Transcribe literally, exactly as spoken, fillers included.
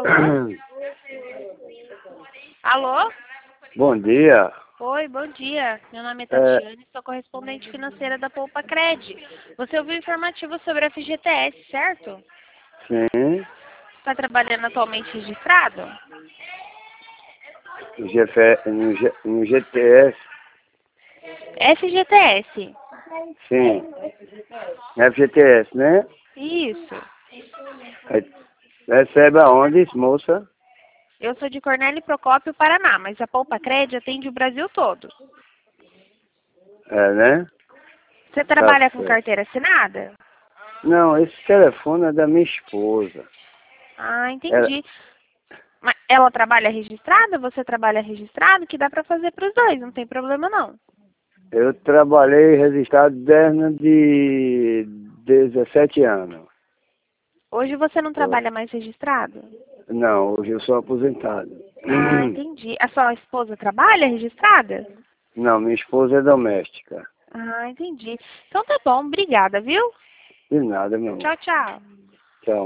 Alô? Alô? Bom dia. Oi, bom dia. Meu nome é Tatiane, é... sou correspondente financeira da Poupa Cred. Você ouviu informativo sobre a F G T S, certo? Sim. Está trabalhando atualmente registrado? No, G F, no, G, no G T S. F G T S. Sim. F G T S, né? Isso. Recebe aonde, moça? Eu sou de Cornélio Procópio, Paraná, mas a Poupa Cred atende o Brasil todo. É, né? Você trabalha Tá com certo. carteira assinada? Não, esse telefone é da minha esposa. Ah, entendi. Ela... Mas ela trabalha registrada? Você trabalha registrado? Que dá pra fazer pros dois, não tem problema não. Eu trabalhei registrado desde de dezessete anos. Hoje você não Oh. trabalha mais registrado? Não, hoje eu sou aposentado. Ah, entendi. A sua esposa trabalha registrada? Não, minha esposa é doméstica. Ah, entendi. Então tá bom, obrigada, viu? De nada, meu amor. Tchau, tchau.